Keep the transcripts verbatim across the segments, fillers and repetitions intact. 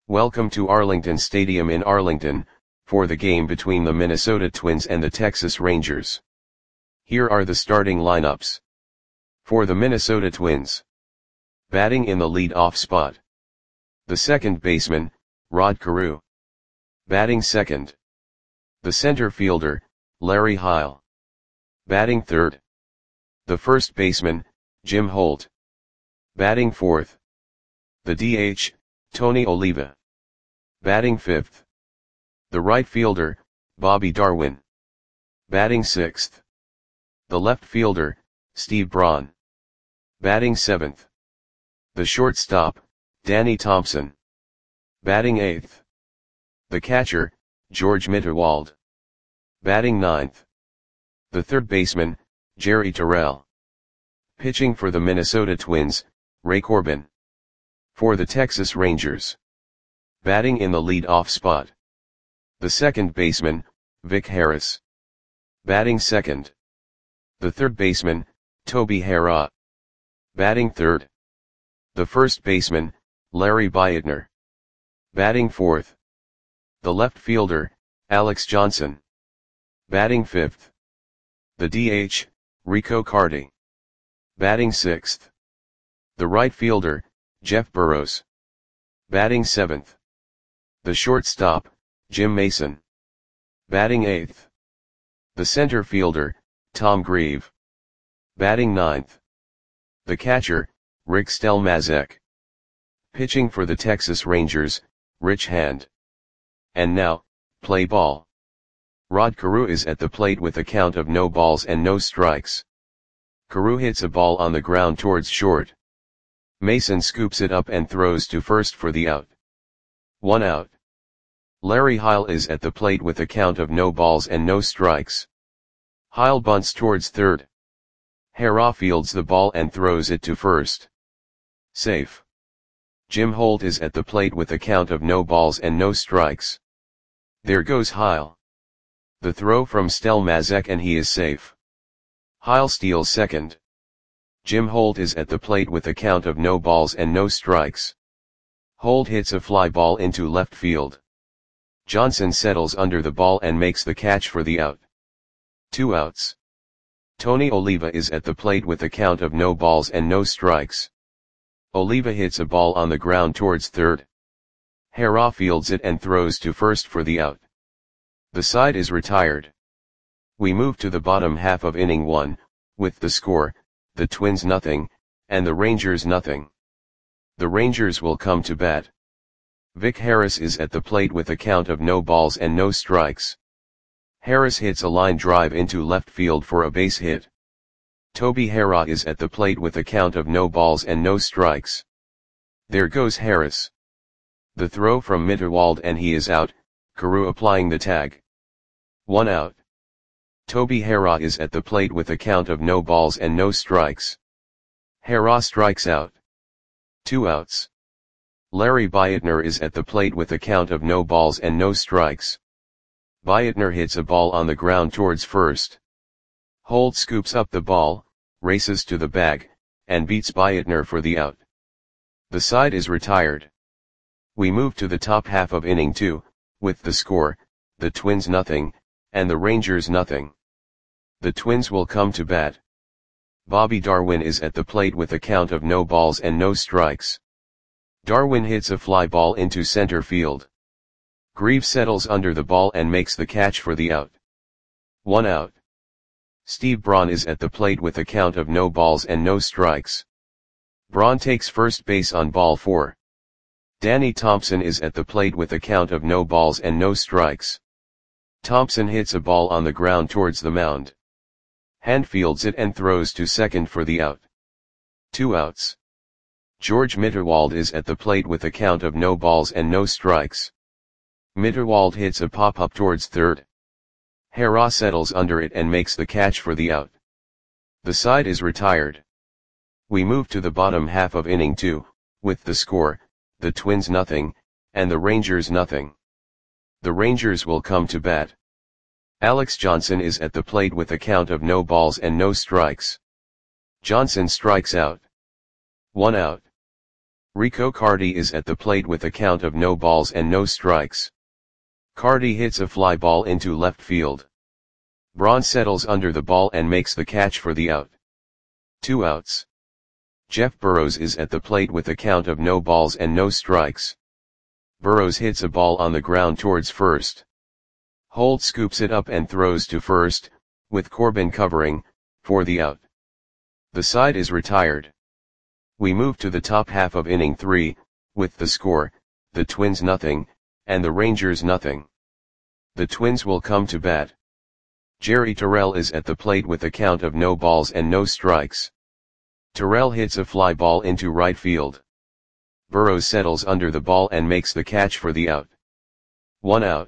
Welcome to Arlington Stadium in Arlington, for the game between the Minnesota Twins and the Texas Rangers. Here are the starting lineups. For the Minnesota Twins. Batting in the lead-off spot. The second baseman, Rod Carew. Batting second. The center fielder, Larry Heil. Batting third. The first baseman, Jim Holt. Batting fourth. The D H, Tony Oliva. Batting fifth. The right fielder, Bobby Darwin. Batting sixth. The left fielder, Steve Braun. Batting seventh. The shortstop, Danny Thompson. Batting eighth. The catcher, George Mitterwald. Batting ninth. The third baseman, Jerry Terrell. Pitching for the Minnesota Twins, Ray Corbin. For the Texas Rangers. Batting in the lead-off spot. The second baseman, Vic Harris. Batting second. The third baseman, Toby Harrah. Batting third. The first baseman, Larry Beitner. Batting fourth. The left fielder, Alex Johnson. Batting fifth. The D H, Rico Carty. Batting sixth. The right fielder, Jeff Burrows. Batting seventh. The shortstop, Jim Mason. Batting eighth. The center fielder, Tom Grieve. Batting ninth. The catcher, Rick Stelmazek. Pitching for the Texas Rangers, Rich Hand. And now, play ball. Rod Carew is at the plate with a count of no balls and no strikes. Carew hits a ball on the ground towards short. Mason scoops it up and throws to first for the out. One out. Larry Heil is at the plate with a count of no balls and no strikes. Heil bunts towards third. Harrah fields the ball and throws it to first. Safe. Jim Holt is at the plate with a count of no balls and no strikes. There goes Heil. The throw from Stelmazek and he is safe. Heil steals second. Jim Holt is at the plate with a count of no balls and no strikes. Holt hits a fly ball into left field. Johnson settles under the ball and makes the catch for the out. Two outs. Tony Oliva is at the plate with a count of no balls and no strikes. Oliva hits a ball on the ground towards third. Harrah fields it and throws to first for the out. The side is retired. We move to the bottom half of inning one, with the score, the Twins nothing, and the Rangers nothing. The Rangers will come to bat. Vic Harris is at the plate with a count of no balls and no strikes. Harris hits a line drive into left field for a base hit. Toby Harrah is at the plate with a count of no balls and no strikes. There goes Harris. The throw from Mitterwald and he is out, Carew applying the tag. One out. Toby Harrah is at the plate with a count of no balls and no strikes. Harrah strikes out. Two outs. Larry Beitner is at the plate with a count of no balls and no strikes. Beitner hits a ball on the ground towards first. Holt scoops up the ball, races to the bag, and beats Beitner for the out. The side is retired. We move to the top half of inning two, with the score, the Twins nothing, and the Rangers nothing. The Twins will come to bat. Bobby Darwin is at the plate with a count of no balls and no strikes. Darwin hits a fly ball into center field. Grieve settles under the ball and makes the catch for the out. One out. Steve Braun is at the plate with a count of no balls and no strikes. Braun takes first base on ball four. Danny Thompson is at the plate with a count of no balls and no strikes. Thompson hits a ball on the ground towards the mound. Hand fields it and throws to second for the out. Two outs. George Mitterwald is at the plate with a count of no balls and no strikes. Mitterwald hits a pop-up towards third. Harrah settles under it and makes the catch for the out. The side is retired. We move to the bottom half of inning two, with the score, the Twins nothing, and the Rangers nothing. The Rangers will come to bat. Alex Johnson is at the plate with a count of no balls and no strikes. Johnson strikes out. One out. Rico Cardi is at the plate with a count of no balls and no strikes. Cardi hits a fly ball into left field. Braun settles under the ball and makes the catch for the out. Two outs. Jeff Burrows is at the plate with a count of no balls and no strikes. Burrows hits a ball on the ground towards first. Holt scoops it up and throws to first, with Corbin covering, for the out. The side is retired. We move to the top half of inning three, with the score, the Twins nothing, and the Rangers nothing. The Twins will come to bat. Jerry Terrell is at the plate with a count of no balls and no strikes. Terrell hits a fly ball into right field. Burrows settles under the ball and makes the catch for the out. One out.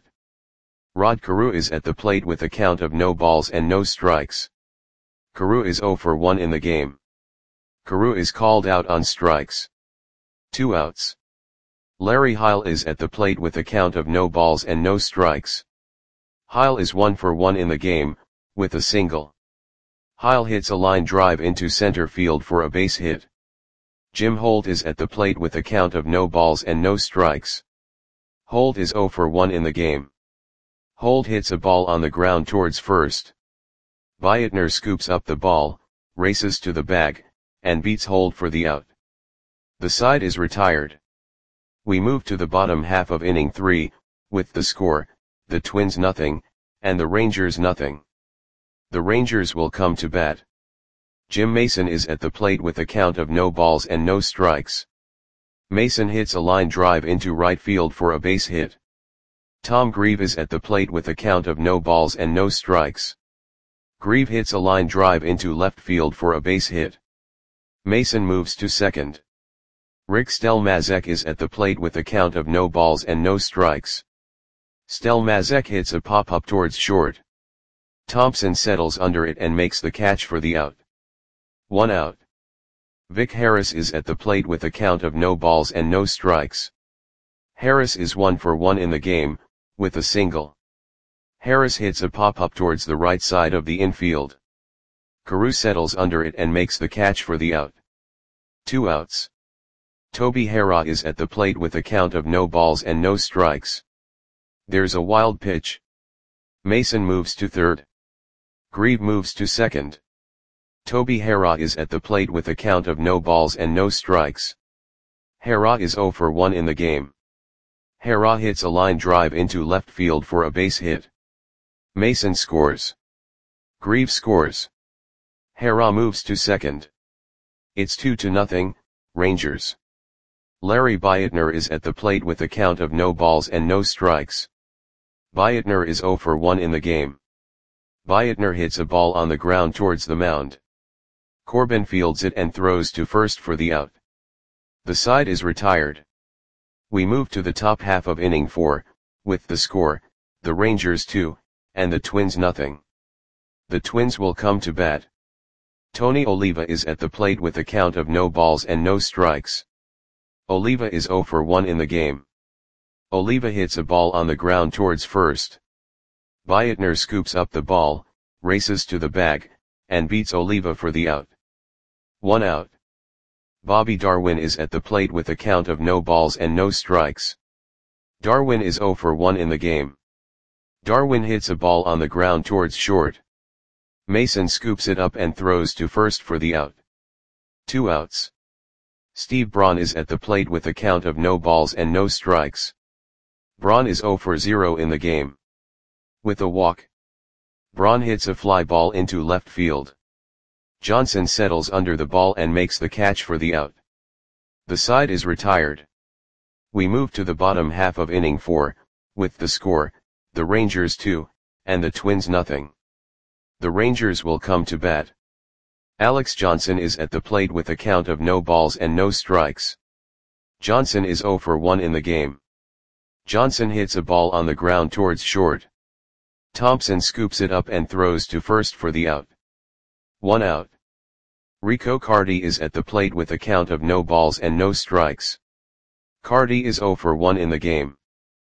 Rod Carew is at the plate with a count of no balls and no strikes. Carew is oh for one in the game. Carew is called out on strikes. Two outs. Larry Heil is at the plate with a count of no balls and no strikes. Heil is one for one in the game, with a single. Heil hits a line drive into center field for a base hit. Jim Holt is at the plate with a count of no balls and no strikes. Holt is oh for one in the game. Holt hits a ball on the ground towards first. Bietner scoops up the ball, races to the bag, and beats Holt for the out. The side is retired. We move to the bottom half of inning three, with the score, the Twins nothing, and the Rangers nothing. The Rangers will come to bat. Jim Mason is at the plate with a count of no balls and no strikes. Mason hits a line drive into right field for a base hit. Tom Grieve is at the plate with a count of no balls and no strikes. Grieve hits a line drive into left field for a base hit. Mason moves to second. Rick Stelmazek is at the plate with a count of no balls and no strikes. Stelmazek hits a pop-up towards short. Thompson settles under it and makes the catch for the out. One out. Vic Harris is at the plate with a count of no balls and no strikes. Harris is one for one in the game, with a single. Harris hits a pop-up towards the right side of the infield. Carew settles under it and makes the catch for the out. Two outs. Toby Harrah is at the plate with a count of no balls and no strikes. There's a wild pitch. Mason moves to third. Grieve moves to second. Toby Harrah is at the plate with a count of no balls and no strikes. Harrah is oh for one in the game. Harrah hits a line drive into left field for a base hit. Mason scores. Grieve scores. Harrah moves to second. It's two to nothing, Rangers. Larry Bietner is at the plate with a count of no balls and no strikes. Bietner is oh for one in the game. Bietner hits a ball on the ground towards the mound. Corbin fields it and throws to first for the out. The side is retired. We move to the top half of inning four, with the score, the Rangers two, and the Twins nothing. The Twins will come to bat. Tony Oliva is at the plate with a count of no balls and no strikes. Oliva is oh for one in the game. Oliva hits a ball on the ground towards first. Bietner scoops up the ball, races to the bag, and beats Oliva for the out. One out. Bobby Darwin is at the plate with a count of no balls and no strikes. Darwin is oh for one in the game. Darwin hits a ball on the ground towards short. Mason scoops it up and throws to first for the out. Two outs. Steve Braun is at the plate with a count of no balls and no strikes. Braun is oh for zero in the game. With a walk. Braun hits a fly ball into left field. Johnson settles under the ball and makes the catch for the out. The side is retired. We move to the bottom half of inning four, with the score, the Rangers two, and the Twins nothing. The Rangers will come to bat. Alex Johnson is at the plate with a count of no balls and no strikes. Johnson is oh for one in the game. Johnson hits a ball on the ground towards short. Thompson scoops it up and throws to first for the out. One out. Rico Cardi is at the plate with a count of no balls and no strikes. Cardi is oh for one in the game.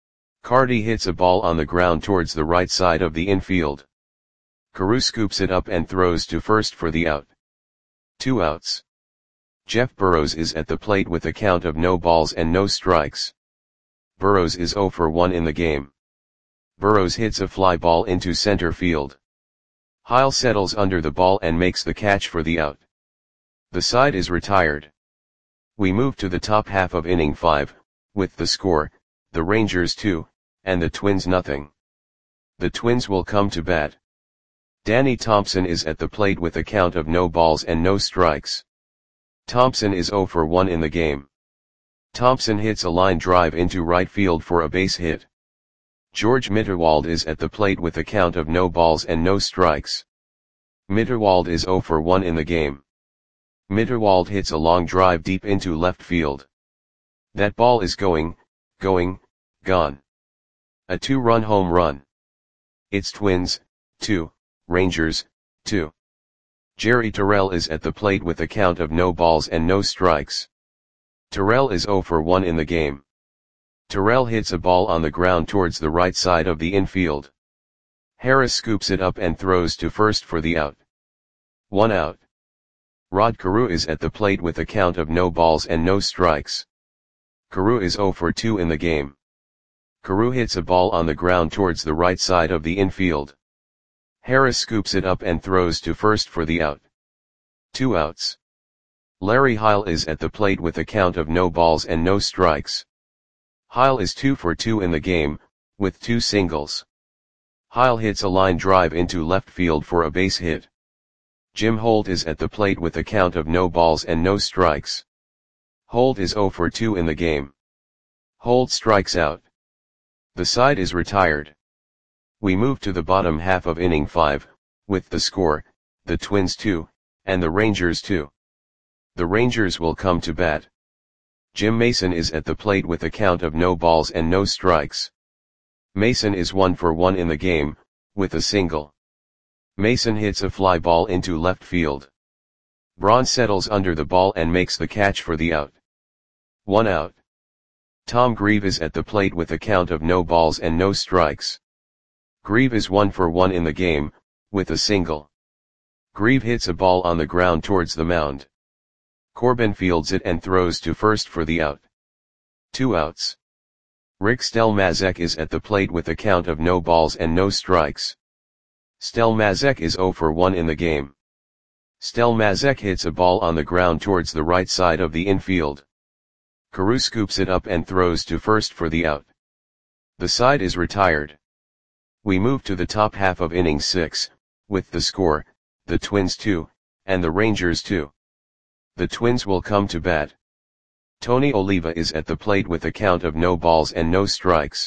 Cardi hits a ball on the ground towards the right side of the infield. Carew scoops it up and throws to first for the out. Two outs. Jeff Burrows is at the plate with a count of no balls and no strikes. Burrows is zero for one in the game. Burrows hits a fly ball into center field. Heil settles under the ball and makes the catch for the out. The side is retired. We move to the top half of inning five, with the score, the Rangers two, and the Twins nothing. The Twins will come to bat. Danny Thompson is at the plate with a count of no balls and no strikes. Thompson is zero for one in the game. Thompson hits a line drive into right field for a base hit. George Mitterwald is at the plate with a count of no balls and no strikes. Mitterwald is zero for one in the game. Mitterwald hits a long drive deep into left field. That ball is going, going, gone. A two-run home run. It's Twins, two, Rangers, two. Jerry Terrell is at the plate with a count of no balls and no strikes. Terrell is zero for one in the game. Terrell hits a ball on the ground towards the right side of the infield. Harris scoops it up and throws to first for the out. One out. Rod Carew is at the plate with a count of no balls and no strikes. Carew is zero for two in the game. Carew hits a ball on the ground towards the right side of the infield. Harris scoops it up and throws to first for the out. Two outs. Larry Heil is at the plate with a count of no balls and no strikes. Heil is two for two in the game, with two singles. Heil hits a line drive into left field for a base hit. Jim Holt is at the plate with a count of no balls and no strikes. Holt is zero for two in the game. Holt strikes out. The side is retired. We move to the bottom half of inning five, with the score, the Twins two, and the Rangers two. The Rangers will come to bat. Jim Mason is at the plate with a count of no balls and no strikes. Mason is one for one in the game, with a single. Mason hits a fly ball into left field. Braun settles under the ball and makes the catch for the out. One out. Tom Grieve is at the plate with a count of no balls and no strikes. Grieve is one for one in the game, with a single. Grieve hits a ball on the ground towards the mound. Corbin fields it and throws to first for the out. Two outs. Rick Stelmazek is at the plate with a count of no balls and no strikes. Stelmazek is zero for one in the game. Stelmazek hits a ball on the ground towards the right side of the infield. Carew scoops it up and throws to first for the out. The side is retired. We move to the top half of inning six, with the score, the Twins two, and the Rangers two. The Twins will come to bat. Tony Oliva is at the plate with a count of no balls and no strikes.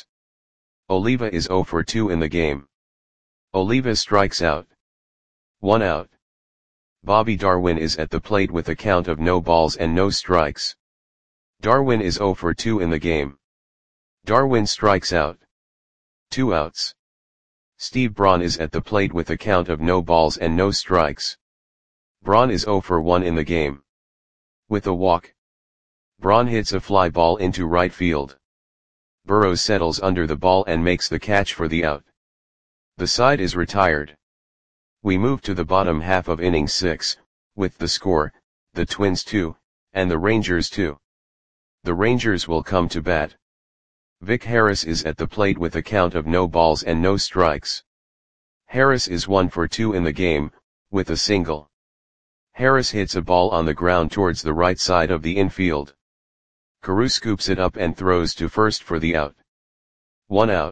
Oliva is zero for two in the game. Oliva strikes out. One out. Bobby Darwin is at the plate with a count of no balls and no strikes. Darwin is zero for two in the game. Darwin strikes out. Two outs. Steve Braun is at the plate with a count of no balls and no strikes. Braun is zero for one in the game. With a walk. Braun hits a fly ball into right field. Burrows settles under the ball and makes the catch for the out. The side is retired. We move to the bottom half of inning six, with the score, the Twins two, and the Rangers two. The Rangers will come to bat. Vic Harris is at the plate with a count of no balls and no strikes. Harris is one for two in the game, with a single. Harris hits a ball on the ground towards the right side of the infield. Carew scoops it up and throws to first for the out. One out.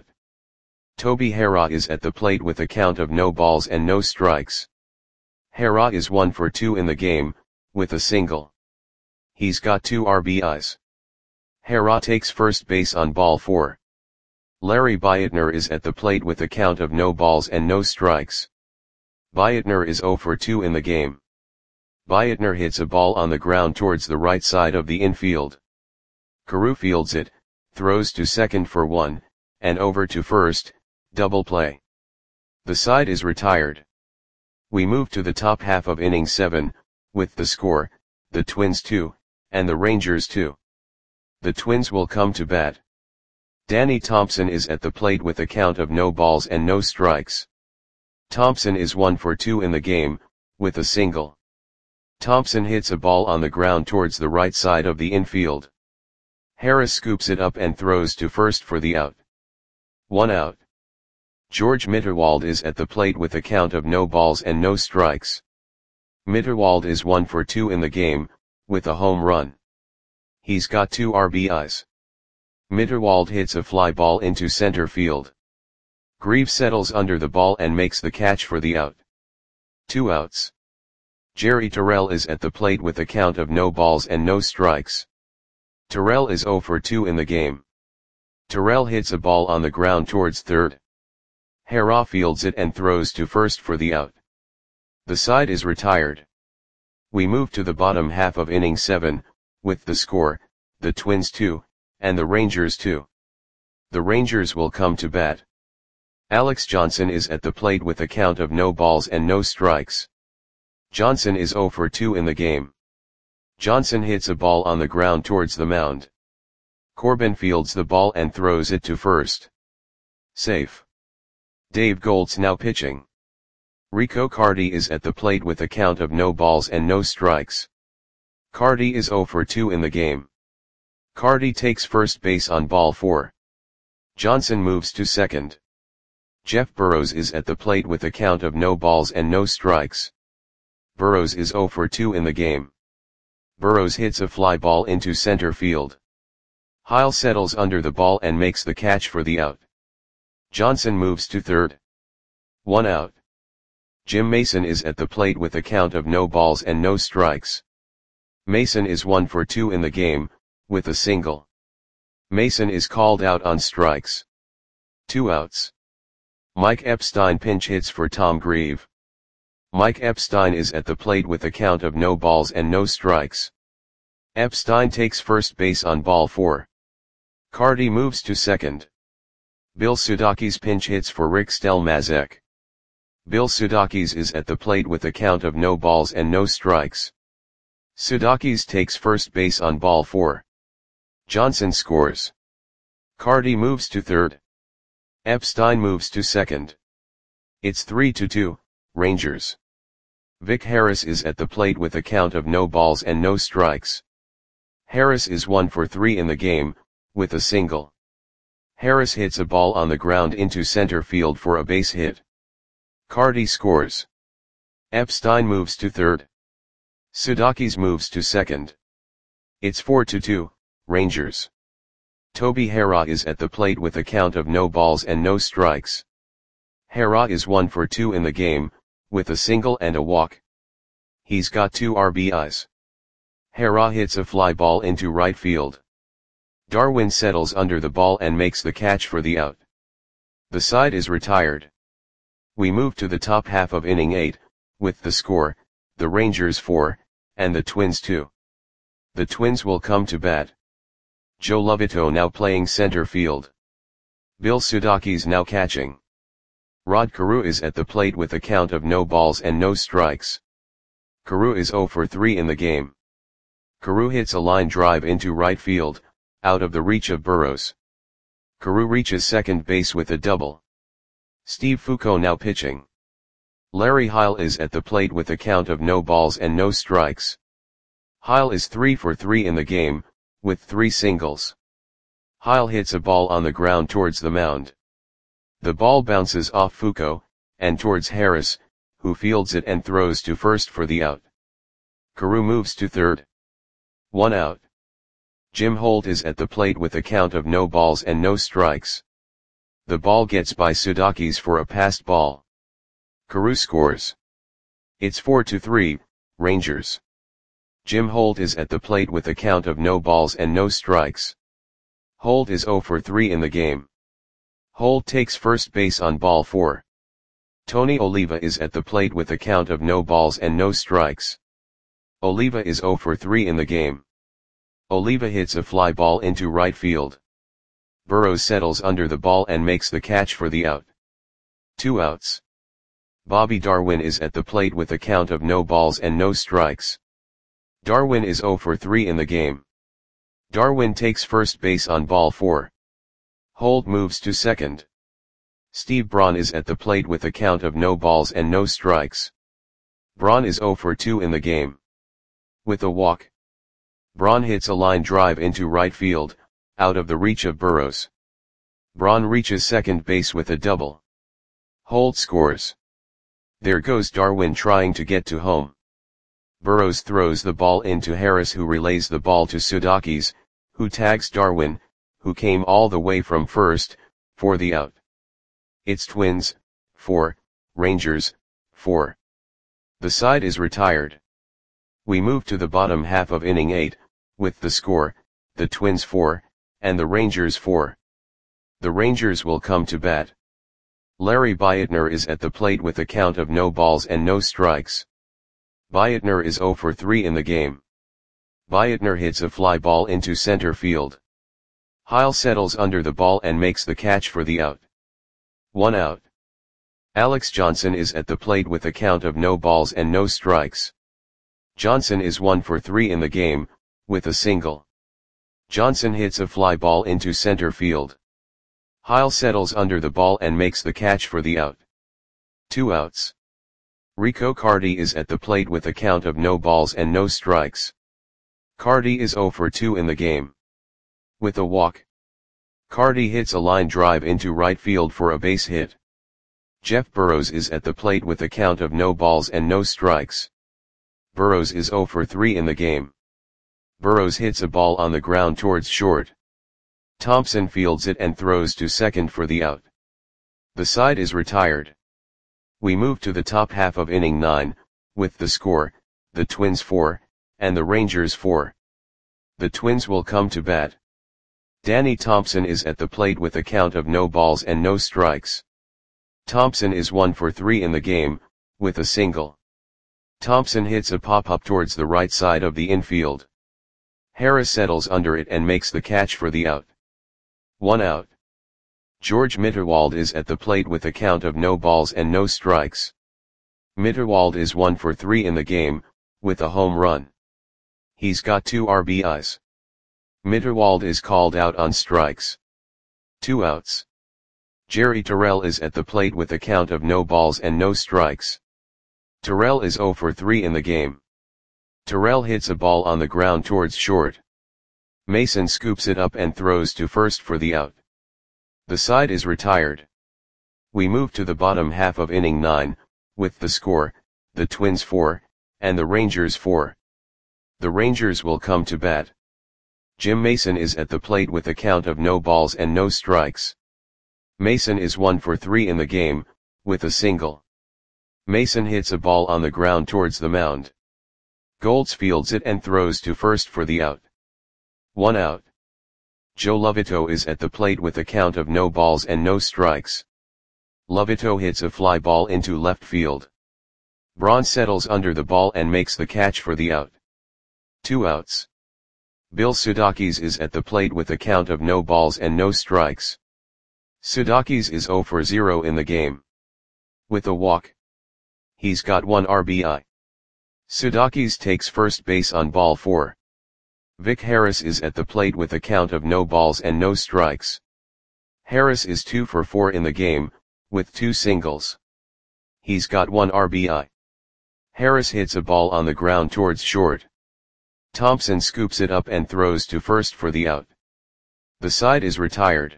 Toby Harrah is at the plate with a count of no balls and no strikes. Harrah is one for two in the game, with a single. He's got two R B Is. Harrah takes first base on ball four. Larry Beitner is at the plate with a count of no balls and no strikes. Beitner is zero for two in the game. Beitner hits a ball on the ground towards the right side of the infield. Carew fields it, throws to second for one, and over to first, double play. The side is retired. We move to the top half of inning seven, with the score, the Twins two, and the Rangers two. The Twins will come to bat. Danny Thompson is at the plate with a count of no balls and no strikes. Thompson is one for two in the game, with a single. Thompson hits a ball on the ground towards the right side of the infield. Harris scoops it up and throws to first for the out. One out. George Mitterwald is at the plate with a count of no balls and no strikes. Mitterwald is one for two in the game, with a home run. He's got two R B Is. Mitterwald hits a fly ball into center field. Grieve settles under the ball and makes the catch for the out. Two outs. Jerry Terrell is at the plate with a count of no balls and no strikes. Terrell is zero for two in the game. Terrell hits a ball on the ground towards third. Harrah fields it and throws to first for the out. The side is retired. We move to the bottom half of inning seven, with the score, the Twins two, and the Rangers two. The Rangers will come to bat. Alex Johnson is at the plate with a count of no balls and no strikes. Johnson is zero for two in the game. Johnson hits a ball on the ground towards the mound. Corbin fields the ball and throws it to first. Safe. Dave Goltz now pitching. Rico Carty is at the plate with a count of no balls and no strikes. Carty is zero for two in the game. Carty takes first base on ball four. Johnson moves to second. Jeff Burrows is at the plate with a count of no balls and no strikes. Burrows is zero for two in the game. Burrows hits a fly ball into center field. Heil settles under the ball and makes the catch for the out. Johnson moves to third. One out. Jim Mason is at the plate with a count of no balls and no strikes. Mason is one for two in the game, with a single. Mason is called out on strikes. Two outs. Mike Epstein pinch hits for Tom Grieve. Mike Epstein is at the plate with a count of no balls and no strikes. Epstein takes first base on ball four. Carty moves to second. Bill Sudakis pinch hits for Rick Stelmazek. Bill Sudakis is at the plate with a count of no balls and no strikes. Sudakis takes first base on ball four. Johnson scores. Carty moves to third. Epstein moves to second. It's three to two, Rangers. Vic Harris is at the plate with a count of no balls and no strikes. Harris is one for three in the game, with a single. Harris hits a ball on the ground into center field for a base hit. Carty scores. Epstein moves to third. Sudakis moves to second. It's four to two, Rangers. Toby Harrah is at the plate with a count of no balls and no strikes. Harrah is one for two in the game, with a single and a walk. He's got two R B Is. Harrah hits a fly ball into right field. Darwin settles under the ball and makes the catch for the out. The side is retired. We move to the top half of inning eight, with the score, the Rangers four, and the Twins two. The Twins will come to bat. Joe Lovito now playing center field. Bill Sudakis now catching. Rod Carew is at the plate with a count of no balls and no strikes. Carew is zero for three in the game. Carew hits a line drive into right field, out of the reach of Burrows. Carew reaches second base with a double. Steve Foucault now pitching. Larry Heil is at the plate with a count of no balls and no strikes. Heil is three for three in the game, with three singles. Heil hits a ball on the ground towards the mound. The ball bounces off Foucault, and towards Harris, who fields it and throws to first for the out. Carew moves to third. One out. Jim Holt is at the plate with a count of no balls and no strikes. The ball gets by Sudakis for a passed ball. Carew scores. It's four to three, Rangers. Jim Holt is at the plate with a count of no balls and no strikes. Holt is zero for three in the game. Holt takes first base on ball four. Tony Oliva is at the plate with a count of no balls and no strikes. Oliva is zero for three in the game. Oliva hits a fly ball into right field. Burrows settles under the ball and makes the catch for the out. Two outs. Bobby Darwin is at the plate with a count of no balls and no strikes. Darwin is zero for three in the game. Darwin takes first base on ball four. Holt moves to second. Steve Braun is at the plate with a count of no balls and no strikes. Braun is zero for two in the game. With a walk, Braun hits a line drive into right field, out of the reach of Burrows. Braun reaches second base with a double. Holt scores. There goes Darwin trying to get to home. Burrows throws the ball into Harris, who relays the ball to Sudakis, who tags Darwin, who came all the way from first, for the out. It's Twins, four, Rangers, four. The side is retired. We move to the bottom half of inning eight, with the score, the Twins four, and the Rangers four. The Rangers will come to bat. Larry Beitner is at the plate with a count of no balls and no strikes. Beitner is zero for three in the game. Beitner hits a fly ball into center field. Heil settles under the ball and makes the catch for the out. One out. Alex Johnson is at the plate with a count of no balls and no strikes. Johnson is one for three in the game, with a single. Johnson hits a fly ball into center field. Heil settles under the ball and makes the catch for the out. Two outs. Rico Carty is at the plate with a count of no balls and no strikes. Carty is zero for two in the game. With a walk, Carty hits a line drive into right field for a base hit. Jeff Burrows is at the plate with a count of no balls and no strikes. Burrows is zero for three in the game. Burrows hits a ball on the ground towards short. Thompson fields it and throws to second for the out. The side is retired. We move to the top half of inning nine, with the score, the Twins four, and the Rangers four. The Twins will come to bat. Danny Thompson is at the plate with a count of no balls and no strikes. Thompson is one for three in the game, with a single. Thompson hits a pop-up towards the right side of the infield. Harris settles under it and makes the catch for the out. One out. George Mitterwald is at the plate with a count of no balls and no strikes. Mitterwald is one for three in the game, with a home run. He's got two R B Is. Mitterwald is called out on strikes. Two outs. Jerry Terrell is at the plate with a count of no balls and no strikes. Terrell is zero for three in the game. Terrell hits a ball on the ground towards short. Mason scoops it up and throws to first for the out. The side is retired. We move to the bottom half of inning nine, with the score, the Twins four, and the Rangers four. The Rangers will come to bat. Jim Mason is at the plate with a count of no balls and no strikes. Mason is one for three in the game, with a single. Mason hits a ball on the ground towards the mound. Golds fields it and throws to first for the out. One out. Joe Lovito is at the plate with a count of no balls and no strikes. Lovito hits a fly ball into left field. Braun settles under the ball and makes the catch for the out. Two outs. Bill Sudakis is at the plate with a count of no balls and no strikes. Sudakis is zero for zero in the game. With a walk, he's got one R B I. Sudakis takes first base on ball four. Vic Harris is at the plate with a count of no balls and no strikes. Harris is two for four in the game, with two singles. He's got one R B I. Harris hits a ball on the ground towards short. Thompson scoops it up and throws to first for the out. The side is retired.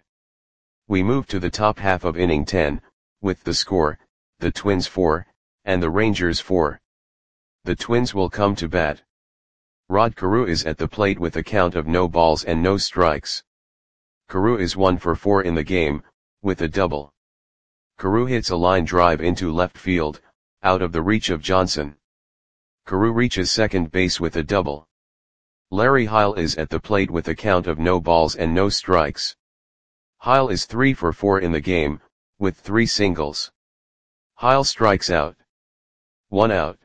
We move to the top half of inning ten, with the score, the Twins four, and the Rangers four. The Twins will come to bat. Rod Carew is at the plate with a count of no balls and no strikes. Carew is one for four in the game, with a double. Carew hits a line drive into left field, out of the reach of Johnson. Carew reaches second base with a double. Larry Heil is at the plate with a count of no balls and no strikes. Heil is three for four in the game, with three singles. Heil strikes out. One out.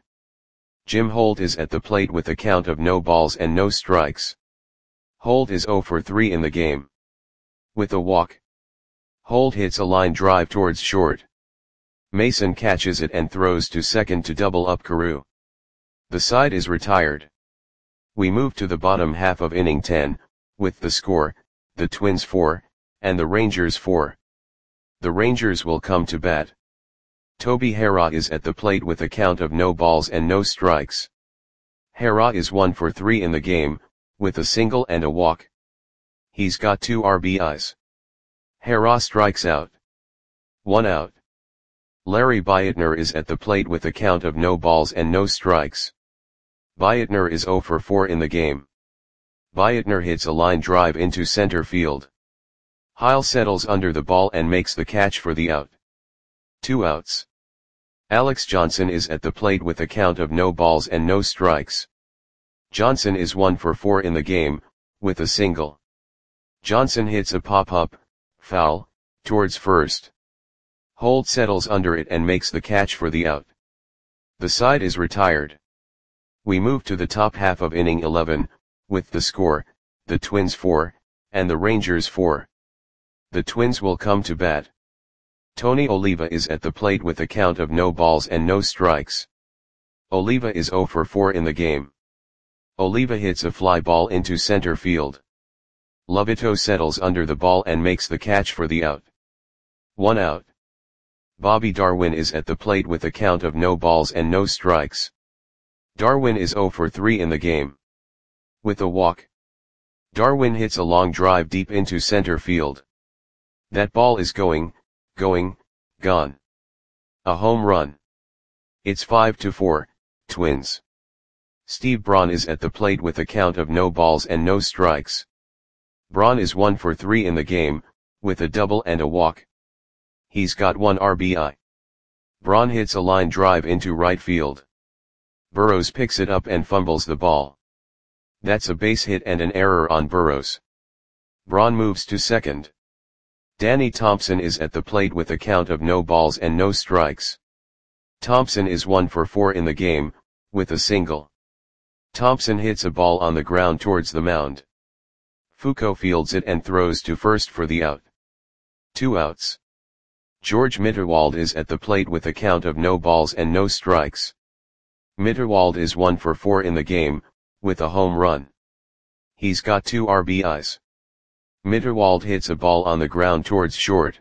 Jim Holt is at the plate with a count of no balls and no strikes. Holt is zero for three in the game. With a walk, Holt hits a line drive towards short. Mason catches it and throws to second to double up Carew. The side is retired. We move to the bottom half of inning ten, with the score, the Twins four, and the Rangers four. The Rangers will come to bat. Toby Harrah is at the plate with a count of no balls and no strikes. Hara is one for three in the game, with a single and a walk. He's got two R B Is. Hara strikes out. One out. Larry Beitner is at the plate with a count of no balls and no strikes. Beitner is zero for four in the game. Beitner hits a line drive into center field. Heil settles under the ball and makes the catch for the out. Two outs. Alex Johnson is at the plate with a count of no balls and no strikes. Johnson is one for four in the game, with a single. Johnson hits a pop-up, foul, towards first. Holt settles under it and makes the catch for the out. The side is retired. We move to the top half of inning eleven, with the score, the Twins four, and the Rangers four. The Twins will come to bat. Tony Oliva is at the plate with a count of no balls and no strikes. Oliva is zero for four in the game. Oliva hits a fly ball into center field. Lovito settles under the ball and makes the catch for the out. One out. Bobby Darwin is at the plate with a count of no balls and no strikes. Darwin is zero for three in the game. With a walk. Darwin hits a long drive deep into center field. That ball is going, going, gone. A home run. It's five to four, Twins. Steve Braun is at the plate with a count of no balls and no strikes. Braun is one for three in the game, with a double and a walk. He's got one R B I. Braun hits a line drive into right field. Burrows picks it up and fumbles the ball. That's a base hit and an error on Burrows. Braun moves to second. Danny Thompson is at the plate with a count of no balls and no strikes. Thompson is one for four in the game, with a single. Thompson hits a ball on the ground towards the mound. Foucault fields it and throws to first for the out. Two outs. George Mitterwald is at the plate with a count of no balls and no strikes. Mitterwald is one for four in the game, with a home run. He's got two R B Is. Mitterwald hits a ball on the ground towards short.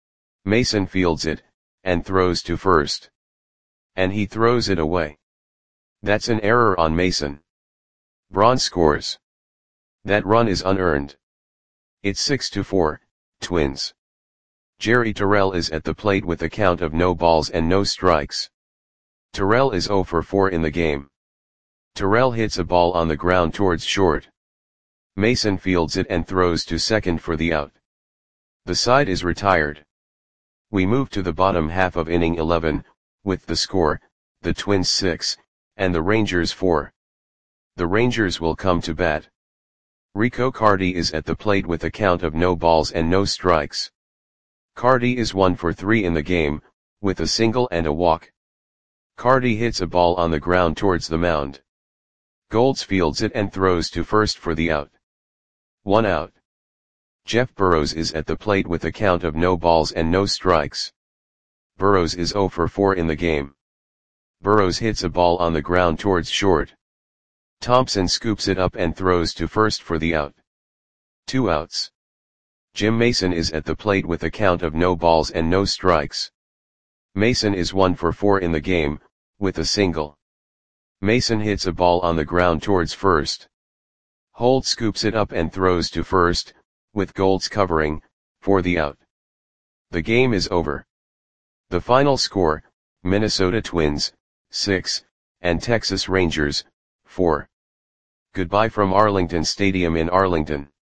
Mason fields it, and throws to first. And he throws it away. That's an error on Mason. Braun scores. That run is unearned. It's six to four, Twins. Jerry Terrell is at the plate with a count of no balls and no strikes. Terrell is zero for four in the game. Terrell hits a ball on the ground towards short. Mason fields it and throws to second for the out. The side is retired. We move to the bottom half of inning eleven, with the score, the Twins six, and the Rangers four. The Rangers will come to bat. Rico Cardi is at the plate with a count of no balls and no strikes. Cardi is one for three in the game, with a single and a walk. Cardi hits a ball on the ground towards the mound. Golds fields it and throws to first for the out. One out. Jeff Burrows is at the plate with a count of no balls and no strikes. Burrows is zero for four in the game. Burrows hits a ball on the ground towards short. Thompson scoops it up and throws to first for the out. Two outs. Jim Mason is at the plate with a count of no balls and no strikes. Mason is one for four in the game, with a single. Mason hits a ball on the ground towards first. Holt scoops it up and throws to first, with Golds covering, for the out. The game is over. The final score, Minnesota Twins, six, and Texas Rangers, four. Goodbye from Arlington Stadium in Arlington.